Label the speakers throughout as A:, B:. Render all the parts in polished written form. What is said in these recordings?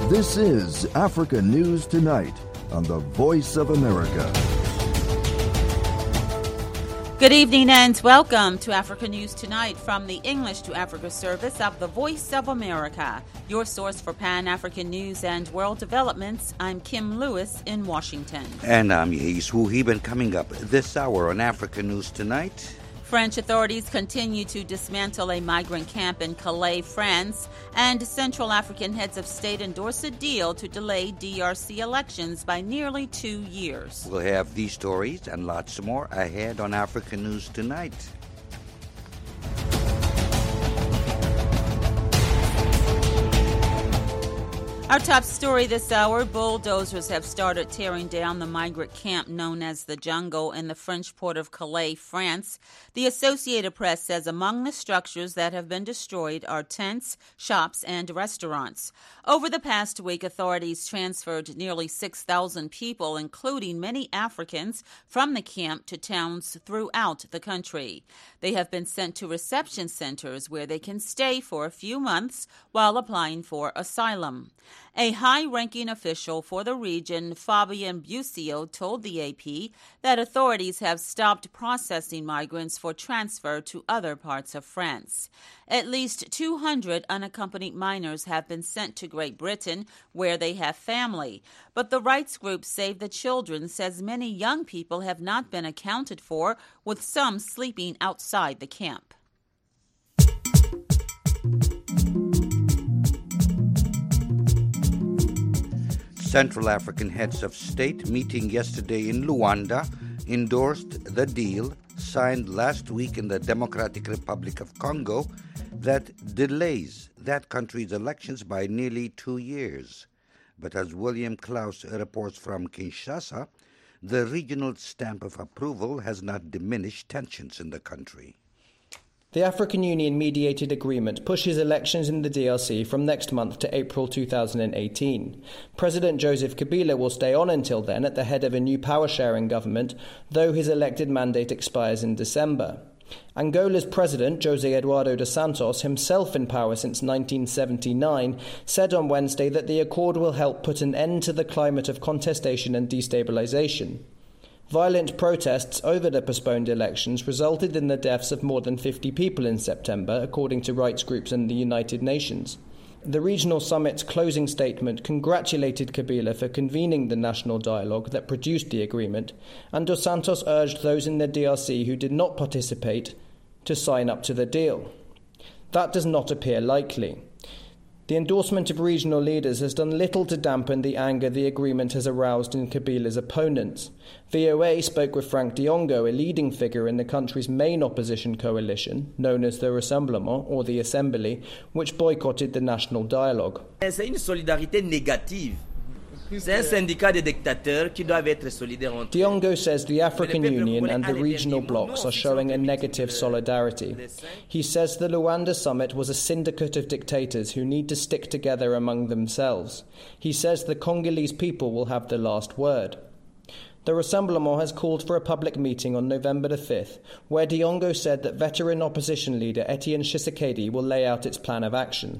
A: This is Africa News Tonight on the Voice of America.
B: Good evening and welcome to Africa News Tonight from the English to Africa service of the Voice of America, your source for Pan-African news and world developments. I'm Kim Lewis in Washington.
C: And I'm Yehis Wuhib, and coming up this hour on Africa News Tonight.
B: French authorities continue to dismantle a migrant camp in Calais, France, and Central African heads of state endorse a deal to delay DRC elections by nearly 2 years.
C: We'll have these stories and lots more ahead on Africa News Tonight.
B: Our top story this hour, bulldozers have started tearing down the migrant camp known as the Jungle in the French port of Calais, France. The Associated Press says among the structures that have been destroyed are tents, shops, and restaurants. Over the past week, authorities transferred nearly 6,000 people, including many Africans, from the camp to towns throughout the country. They have been sent to reception centers where they can stay for a few months while applying for asylum. A high-ranking official for the region, Fabien Bussio, told the AP that authorities have stopped processing migrants for transfer to other parts of France. At least 200 unaccompanied minors have been sent to Great Britain, where they have family. But the rights group Save the Children says many young people have not been accounted for, with some sleeping outside the camp.
C: Central African heads of state meeting yesterday in Luanda endorsed the deal signed last week in the Democratic Republic of Congo that delays that country's elections by nearly 2 years. But as William Klaus reports from Kinshasa, the regional stamp of approval has not diminished tensions in the country.
D: The African Union mediated agreement pushes elections in the DRC from next month to April 2018. President Joseph Kabila will stay on until then at the head of a new power-sharing government, though his elected mandate expires in December. Angola's president, José Eduardo dos Santos, himself in power since 1979, said on Wednesday that the accord will help put an end to the climate of contestation and destabilization. Violent protests over the postponed elections resulted in the deaths of more than 50 people in September, according to rights groups and the United Nations. The regional summit's closing statement congratulated Kabila for convening the national dialogue that produced the agreement, and Dos Santos urged those in the DRC who did not participate to sign up to the deal. That does not appear likely. The endorsement of regional leaders has done little to dampen the anger the agreement has aroused in Kabila's opponents. VOA spoke with Frank Diongo, a leading figure in the country's main opposition coalition, known as the Rassemblement, or the Assembly, which boycotted the national dialogue.
E: C'est une solidarité négative. C'est un syndicat de dictateurs qui doivent être solidaires entre eux.
D: Diongo says the African Union and the regional blocs are showing a negative solidarity. He says the Luanda summit was a syndicate of dictators who need to stick together among themselves. He says the Congolese people will have the last word. The Rassemblement has called for a public meeting on November the 5th, where Diongo said that veteran opposition leader Etienne Tshisekedi will lay out its plan of action.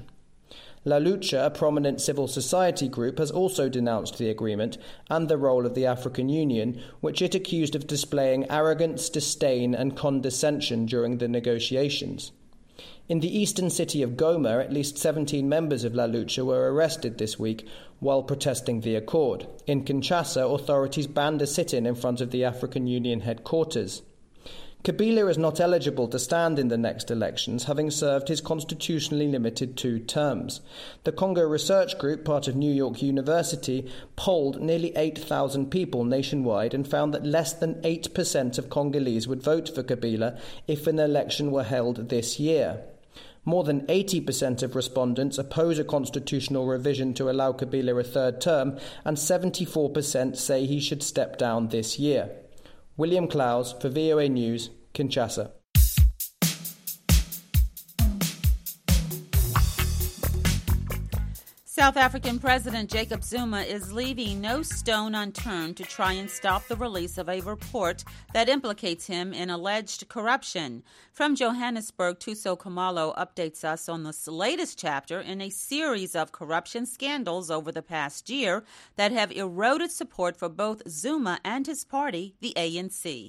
D: La Lucha, a prominent civil society group, has also denounced the agreement and the role of the African Union, which it accused of displaying arrogance, disdain and condescension during the negotiations. In the eastern city of Goma, at least 17 members of La Lucha were arrested this week while protesting the accord. In Kinshasa, authorities banned a sit-in in front of the African Union headquarters. Kabila is not eligible to stand in the next elections, having served his constitutionally limited 2 terms. The Congo Research Group, part of New York University, polled nearly 8,000 people nationwide and found that less than 8% of Congolese would vote for Kabila if an election were held this year. More than 80% of respondents oppose a constitutional revision to allow Kabila a 3rd term, and 74% say he should step down this year. William Klaus for VOA News, Kinshasa.
B: South African President Jacob Zuma is leaving no stone unturned to try and stop the release of a report that implicates him in alleged corruption. From Johannesburg, Thuso Khumalo updates us on this latest chapter in a series of corruption scandals over the past year that have eroded support for both Zuma and his party, the ANC.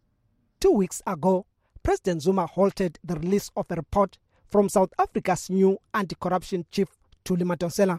F: 2 weeks ago, President Zuma halted the release of a report from South Africa's new anti-corruption chief, Thuli Madonsela.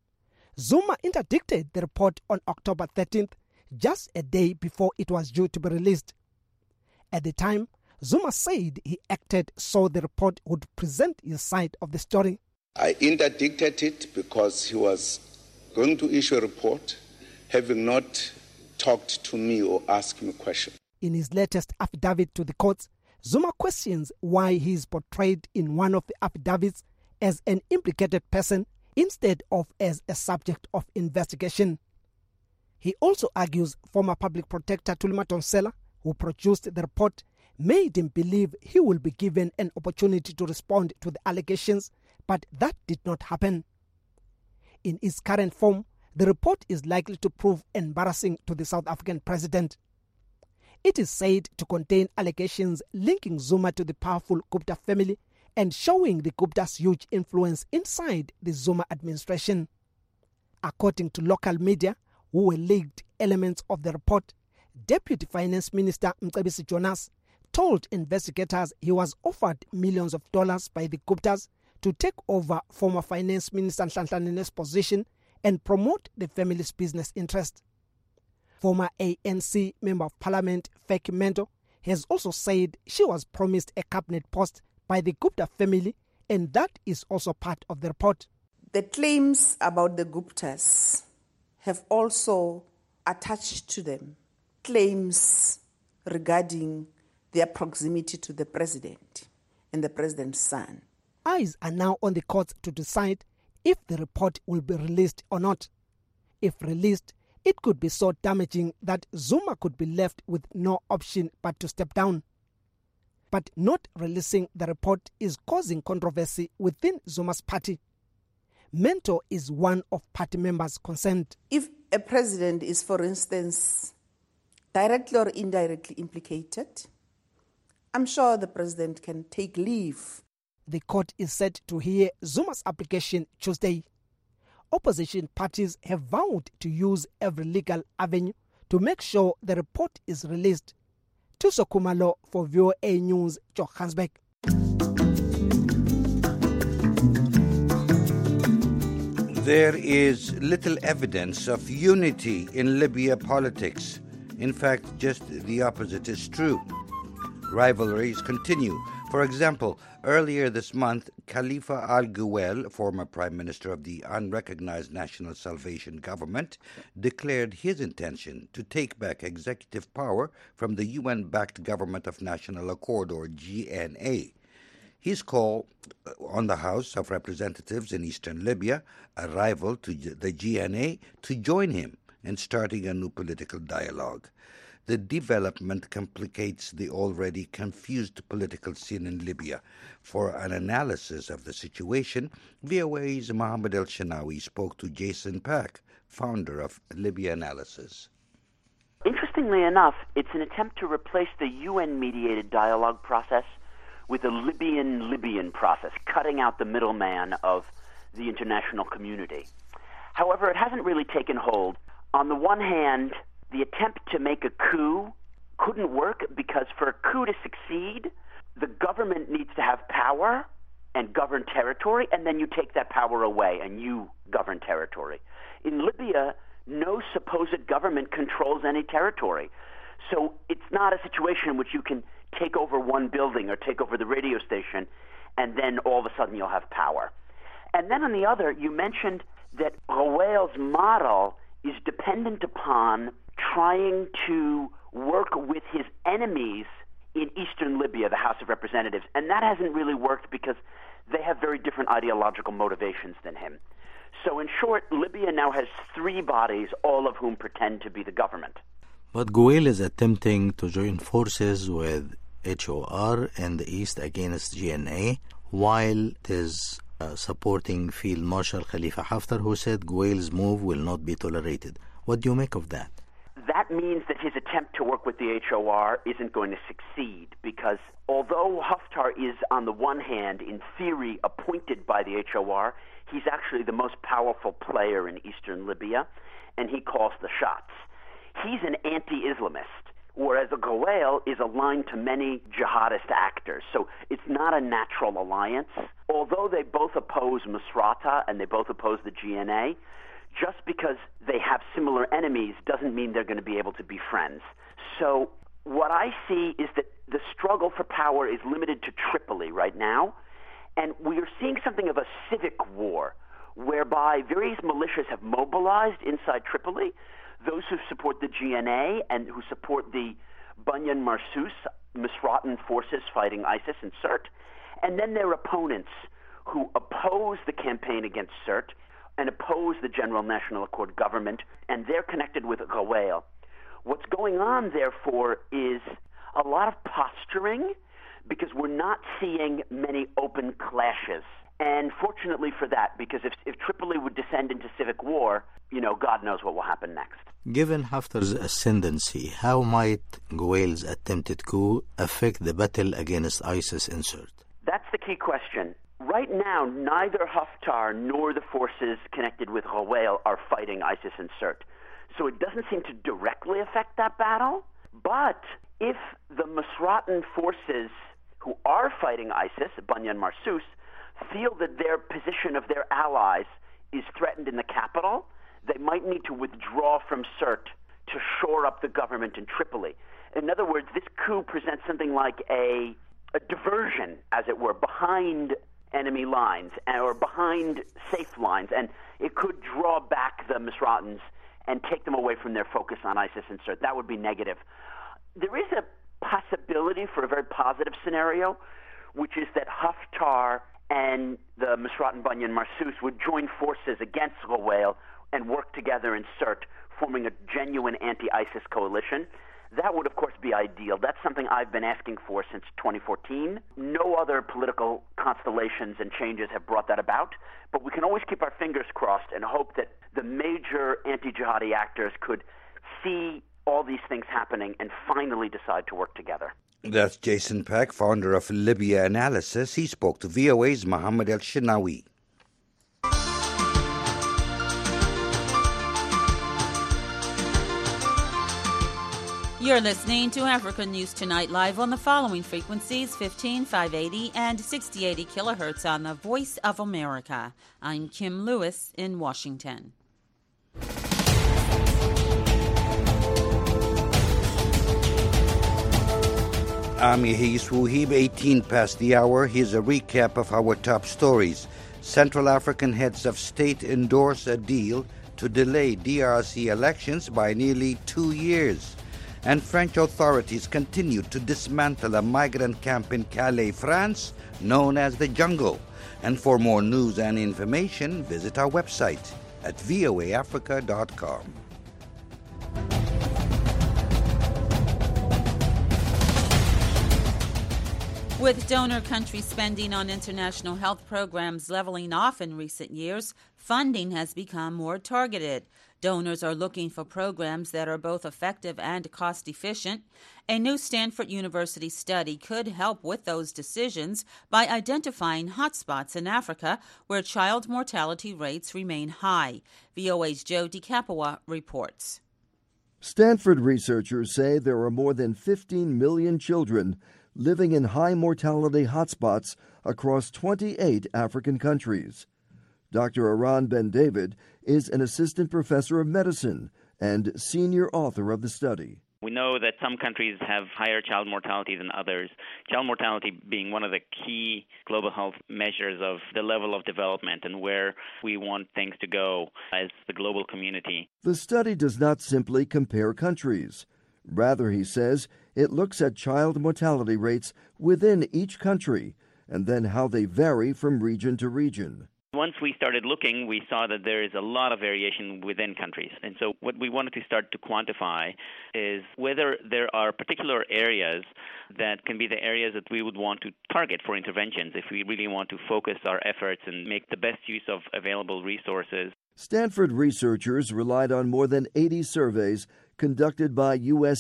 F: Zuma interdicted the report on October 13th, just a day before it was due to be released. At the time, Zuma said he acted so the report would present his side of the story.
G: I interdicted it because he was going to issue a report, having not talked to me or asked me a question.
F: In his latest affidavit to the courts, Zuma questions why he is portrayed in one of the affidavits as an implicated person instead of as a subject of investigation. He also argues former public protector Thuli Madonsela, who produced the report, made him believe he will be given an opportunity to respond to the allegations, but that did not happen. In its current form, the report is likely to prove embarrassing to the South African president. It is said to contain allegations linking Zuma to the powerful Gupta family and showing the Gupta's huge influence inside the Zuma administration. According to local media, who were leaked elements of the report, Deputy Finance Minister Mcebisi Jonas told investigators he was offered millions of dollars by the Guptas to take over former Finance Minister Nhlanhla Nene's position and promote the family's business interest. Former ANC Member of Parliament Feki Mento has also said she was promised a cabinet post by the Gupta family, and that is also part of the report.
H: The claims about the Guptas have also attached to them claims regarding their proximity to the president and the president's son.
F: Eyes are now on the courts to decide if the report will be released or not. If released, it could be so damaging that Zuma could be left with no option but to step down. But not releasing the report is causing controversy within Zuma's party. Mento is one of party members concerned.
H: If a president is, for instance, directly or indirectly implicated, I'm sure the president can take leave.
F: The court is set to hear Zuma's application Tuesday. Opposition parties have vowed to use every legal avenue to make sure the report is released. Thuso Khumalo for VOA News, Johannesburg.
C: There is little evidence of unity in Libya politics. In fact, just the opposite is true. Rivalries continue. For example, earlier this month, Khalifa Al-Ghouel, former Prime Minister of the unrecognized National Salvation Government, declared his intention to take back executive power from the UN-backed Government of National Accord, or GNA. His call on the House of Representatives in eastern Libya, a rival to the GNA, to join him in starting a new political dialogue. The development complicates the already confused political scene in Libya. For an analysis of the situation, VOA's Mohammed El-Shanawi spoke to Jason Pack, founder of Libya Analysis.
I: Interestingly enough, it's an attempt to replace the UN-mediated dialogue process with a Libyan process, cutting out the middleman of the international community. However, it hasn't really taken hold. On the one hand, the attempt to make a coup couldn't work because for a coup to succeed, the government needs to have power and govern territory, and then you take that power away and you govern territory. In Libya, no supposed government controls any territory. So it's not a situation in which you can take over one building or take over the radio station and then all of a sudden you'll have power. And then on the other, you mentioned that Ghouel's model is dependent upon trying to work with his enemies in eastern Libya, the House of Representatives. And that hasn't really worked because they have very different ideological motivations than him. So in short, Libya now has three bodies, all of whom pretend to be the government.
J: But Ghouel is attempting to join forces with HOR in the east against GNA, while his supporting Field Marshal Khalifa Haftar, who said Guell's move will not be tolerated. What do you make of that?
I: That means that his attempt to work with the HOR isn't going to succeed, because although Haftar is, on the one hand, in theory, appointed by the HOR, he's actually the most powerful player in eastern Libya, and he calls the shots. He's an anti-Islamist, whereas Guell is aligned to many jihadist actors. So it's not a natural alliance. Although they both oppose Misrata and they both oppose the GNA, just because they have similar enemies doesn't mean they're going to be able to be friends. So what I see is that the struggle for power is limited to Tripoli right now, and we are seeing something of a civic war, whereby various militias have mobilized inside Tripoli, those who support the GNA and who support the Banyan Marsus, Misratan forces fighting ISIS and Sirte, and then their opponents who oppose the campaign against Sirte and oppose the General National Accord government, and they're connected with Guell. What's going on, therefore, is a lot of posturing, because we're not seeing many open clashes. And fortunately for that, because if Tripoli would descend into civic war, God knows what will happen next.
J: Given Haftar's ascendancy, how might Guell's attempted coup affect the battle against ISIS in Sirte?
I: That's the key question. Right now, neither Haftar nor the forces connected with Guell are fighting ISIS in Sirte. So it doesn't seem to directly affect that battle. But if the Misratan forces who are fighting ISIS, Banyan Marsus, feel that their position of their allies is threatened in the capital, they might need to withdraw from Sirte to shore up the government in Tripoli. In other words, this coup presents something like a diversion, as it were, behind enemy lines or behind safe lines, and it could draw back the Misratans and take them away from their focus on ISIS and Sirte. That would be negative. There is a possibility for a very positive scenario, which is that Haftar and the Misratan Banyan Marsus would join forces against Guell and work together in Sirte, forming a genuine anti-ISIS coalition. That would, of course, be ideal. That's something I've been asking for since 2014. No other political constellations and changes have brought that about, but we can always keep our fingers crossed and hope that the major anti-jihadi actors could see all these things happening and finally decide to work together.
C: That's Jason Peck, founder of Libya Analysis. He spoke to VOA's Mohammed El-Shinawi.
B: You're listening to Africa News Tonight, live on the following frequencies: 15,580 and 6080 kilohertz on the Voice of America. I'm Kim Lewis in Washington.
C: I'm Yehis Wuhib, 18 past the hour. Here's a recap of our top stories. Central African heads of state endorse a deal to delay DRC elections by nearly 2 years. And French authorities continue to dismantle a migrant camp in Calais, France, known as the Jungle. And for more news and information, visit our website at voaafrica.com.
B: With donor countries spending on international health programs leveling off in recent years, funding has become more targeted. Donors are looking for programs that are both effective and cost-efficient. A new Stanford University study could help with those decisions by identifying hotspots in Africa where child mortality rates remain high. VOA's Joe DiCapua reports.
A: Stanford researchers say there are more than 15 million children living in high-mortality hotspots across 28 African countries. Dr. Aran Ben David is an assistant professor of medicine and senior author of the study.
K: We know that some countries have higher child mortality than others, child mortality being one of the key global health measures of the level of development and where we want things to go as the global community.
A: The study does not simply compare countries. Rather, he says, it looks at child mortality rates within each country and then how they vary from region to region.
K: Once we started looking, we saw that there is a lot of variation within countries. And so what we wanted to start to quantify is whether there are particular areas that can be the areas that we would want to target for interventions if we really want to focus our efforts and make the best use of available resources.
A: Stanford researchers relied on more than 80 surveys conducted by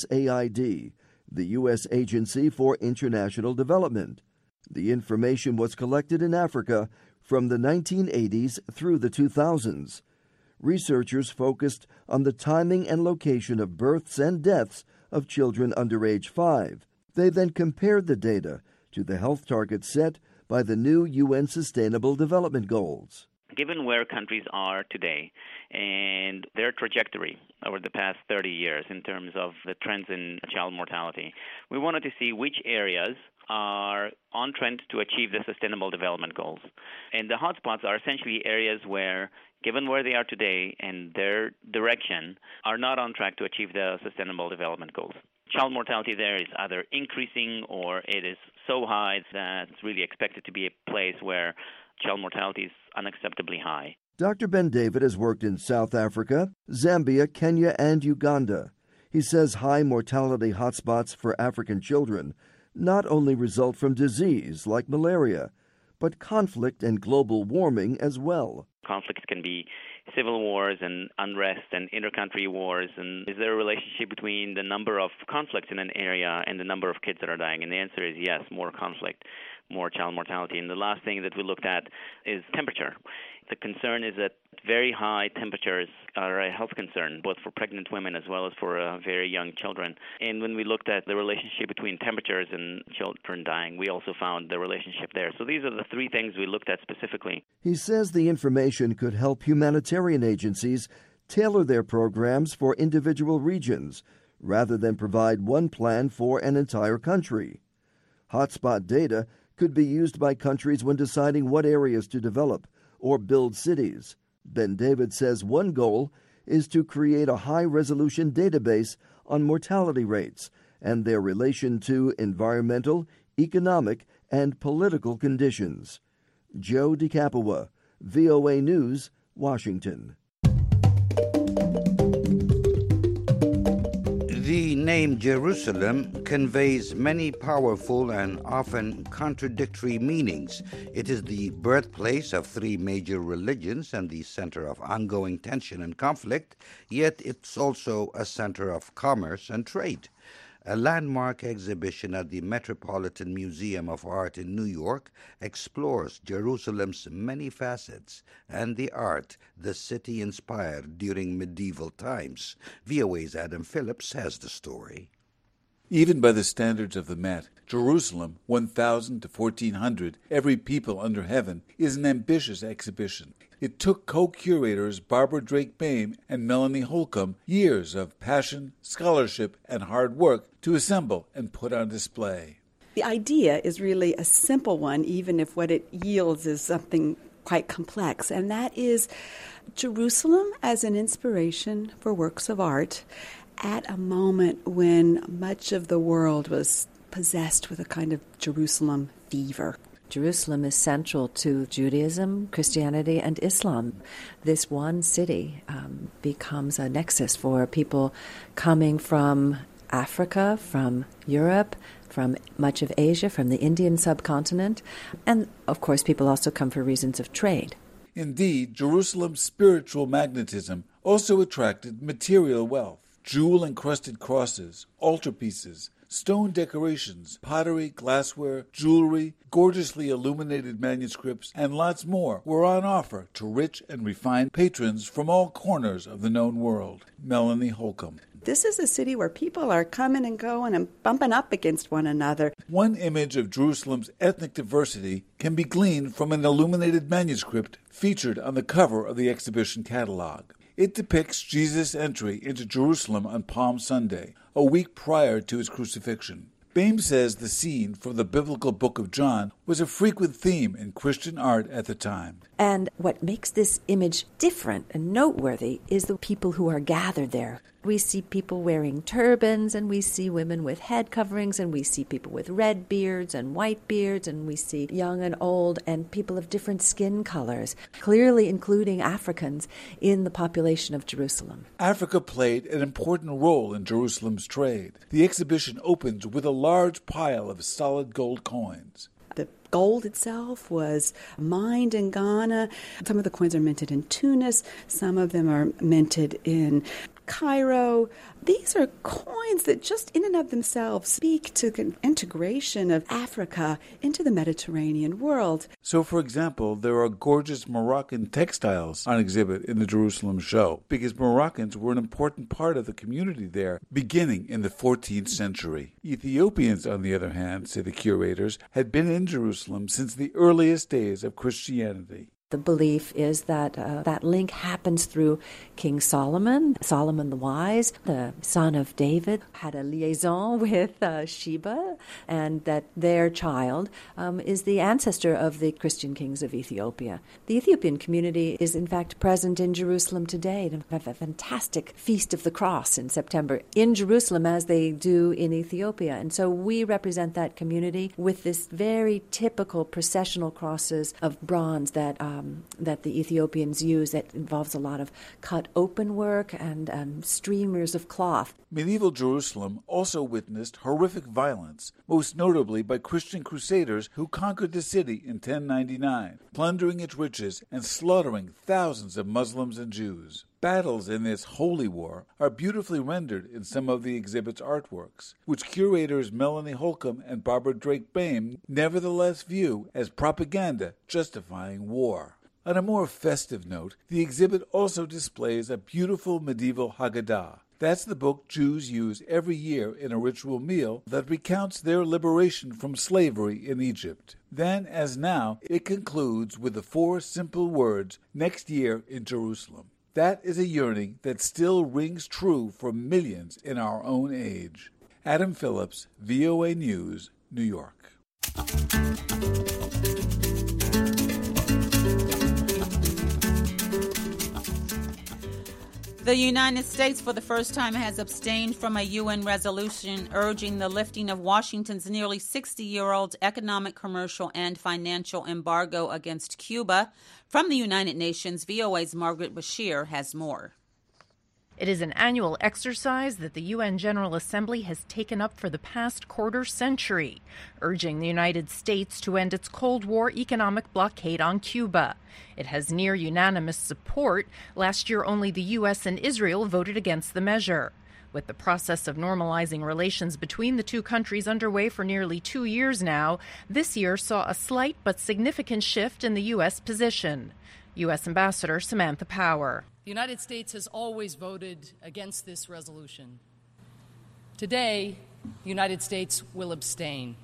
A: USAID, the U.S. Agency for International Development. The information was collected in Africa from the 1980s through the 2000s. Researchers focused on the timing and location of births and deaths of children under age 5. They then compared the data to the health targets set by the new UN Sustainable Development Goals.
K: Given where countries are today and their trajectory over the past 30 years in terms of the trends in child mortality, we wanted to see which areas are on trend to achieve the Sustainable Development Goals. And the hotspots are essentially areas where, given where they are today and their direction, are not on track to achieve the Sustainable Development Goals. Child mortality there is either increasing or it is so high that it's really expected to be a place where child mortality is unacceptably high.
A: Dr. Ben David has worked in South Africa, Zambia, Kenya, and Uganda. He says high mortality hotspots for African children not only result from disease like malaria, but conflict and global warming as well.
K: Conflicts can be civil wars and unrest and inter-country wars. And is there a relationship between the number of conflicts in an area and the number of kids that are dying? And the answer is yes, more conflict, more child mortality. And the last thing that we looked at is temperature. The concern is that very high temperatures are a health concern, both for pregnant women as well as for very young children. And when we looked at the relationship between temperatures and children dying, we also found the relationship there. So these are the three things we looked at specifically.
A: He says the information could help humanitarian agencies tailor their programs for individual regions rather than provide one plan for an entire country. Hotspot data could be used by countries when deciding what areas to develop or build cities. Ben David says one goal is to create a high-resolution database on mortality rates and their relation to environmental, economic, and political conditions. Joe DeCapua, VOA News, Washington.
C: The name Jerusalem conveys many powerful and often contradictory meanings. It is the birthplace of three major religions and the center of ongoing tension and conflict, yet it's also a center of commerce and trade. A landmark exhibition at the Metropolitan Museum of Art in New York explores Jerusalem's many facets and the art the city inspired during medieval times. VOA's Adam Phillips has the story.
L: Even by the standards of the Met, Jerusalem, 1,000 to 1,400, every people under heaven, is an ambitious exhibition. It took co-curators Barbara Drake Boehm and Melanie Holcomb years of passion, scholarship, and hard work to assemble and put on display.
M: The idea is really a simple one, even if what it yields is something quite complex, and that is Jerusalem as an inspiration for works of art at a moment when much of the world was possessed with a kind of Jerusalem fever.
N: Jerusalem is central to Judaism, Christianity, and Islam. This one city becomes a nexus for people coming from Africa, from Europe, from much of Asia, from the Indian subcontinent, and of course people also come for reasons of trade.
L: Indeed, Jerusalem's spiritual magnetism also attracted material wealth. Jewel-encrusted crosses, altarpieces, stone decorations, pottery, glassware, jewelry, gorgeously illuminated manuscripts, and lots more were on offer to rich and refined patrons from all corners of the known world. Melanie Holcomb.
M: This is a city where people are coming and going and bumping up against one another.
L: One image of Jerusalem's ethnic diversity can be gleaned from an illuminated manuscript featured on the cover of the exhibition catalog. It depicts Jesus' entry into Jerusalem on Palm Sunday, a week prior to his crucifixion. Boehm says the scene from the biblical book of John was a frequent theme in Christian art at the time.
N: And what makes this image different and noteworthy is the people who are gathered there. We see people wearing turbans, and we see women with head coverings, and we see people with red beards and white beards, and we see young and old and people of different skin colors, clearly including Africans in the population of Jerusalem.
L: Africa played an important role in Jerusalem's trade. The exhibition opens with a large pile of solid gold coins.
M: The gold itself was mined in Ghana. Some of the coins are minted in Tunis. Some of them are minted in Cairo. These are coins that just in and of themselves speak to the integration of Africa into the Mediterranean world.
L: So, for example, there are gorgeous Moroccan textiles on exhibit in the Jerusalem show, because Moroccans were an important part of the community there, beginning in the 14th century. Ethiopians, on the other hand, say the curators, had been in Jerusalem since the earliest days of Christianity.
N: The belief is that that link happens through King Solomon. Solomon the Wise, the son of David, had a liaison with Sheba, and that their child is the ancestor of the Christian kings of Ethiopia. The Ethiopian community is in fact present in Jerusalem today. They have a fantastic Feast of the Cross in September in Jerusalem, as they do in Ethiopia. And so we represent that community with this very typical processional crosses of bronze that the Ethiopians use, that involves a lot of cut open work and streamers of cloth.
L: Medieval Jerusalem also witnessed horrific violence, most notably by Christian crusaders who conquered the city in 1099, plundering its riches and slaughtering thousands of Muslims and Jews. Battles in this holy war are beautifully rendered in some of the exhibit's artworks, which curators Melanie Holcomb and Barbara Drake-Baim nevertheless view as propaganda justifying war. On a more festive note, the exhibit also displays a beautiful medieval Haggadah. That's the book Jews use every year in a ritual meal that recounts their liberation from slavery in Egypt. Then, as now, it concludes with the 4 simple words, "Next year in Jerusalem." That is a yearning that still rings true for millions in our own age. Adam Phillips, VOA News, New York.
B: The United States, for the first time, has abstained from a UN resolution urging the lifting of Washington's nearly 60-year-old economic, commercial, and financial embargo against Cuba. From the United Nations, VOA's Margaret Bashir has more.
O: It is an annual exercise that the UN General Assembly has taken up for the past quarter century, urging the United States to end its Cold War economic blockade on Cuba. It has near unanimous support. Last year, only the U.S. and Israel voted against the measure. With the process of normalizing relations between the two countries underway for nearly 2 years now, this year saw a slight but significant shift in the U.S. position. U.S. Ambassador Samantha Power.
P: The United States has always voted against this resolution. Today, the United States will abstain.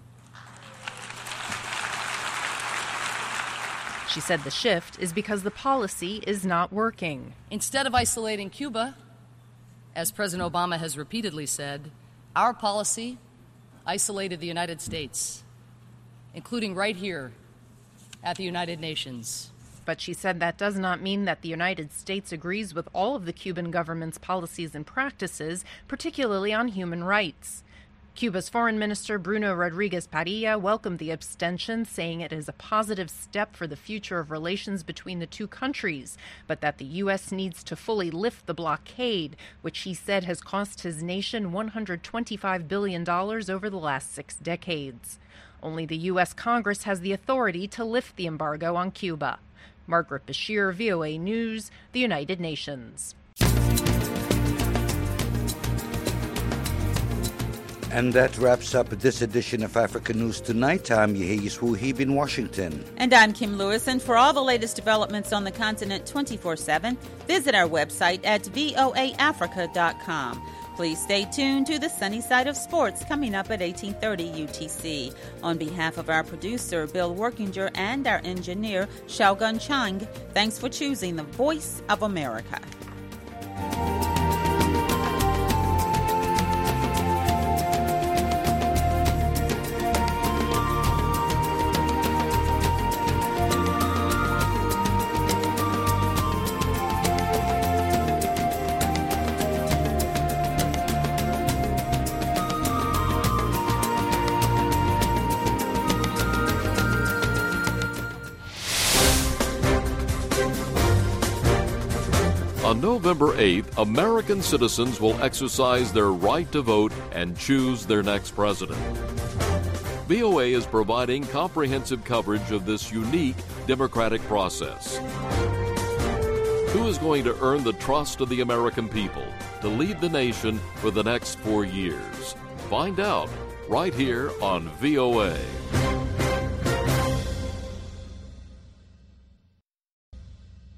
O: She said the shift is because the policy is not working.
P: Instead of isolating Cuba, as President Obama has repeatedly said, our policy isolated the United States, including right here at the United Nations.
O: But she said that does not mean that the United States agrees with all of the Cuban government's policies and practices, particularly on human rights. Cuba's Foreign Minister Bruno Rodriguez Parilla welcomed the abstention, saying it is a positive step for the future of relations between the two countries, but that the U.S. needs to fully lift the blockade, which he said has cost his nation $125 billion over the last 6 decades. Only the U.S. Congress has the authority to lift the embargo on Cuba. Margaret Bashir, VOA News, the United Nations.
C: And that wraps up this edition of Africa News Tonight. I'm Yehias Wuhib in Washington.
B: And I'm Kim Lewis. And for all the latest developments on the continent 24/7, visit our website at voaafrica.com. Please stay tuned to the Sunny Side of Sports coming up at 18:30 UTC. On behalf of our producer, Bill Workinger, and our engineer, Xiaogun Chang, thanks for choosing the Voice of America.
Q: On November 8th, American citizens will exercise their right to vote and choose their next president. VOA is providing comprehensive coverage of this unique democratic process. Who is going to earn the trust of the American people to lead the nation for the next 4 years? Find out right here on VOA.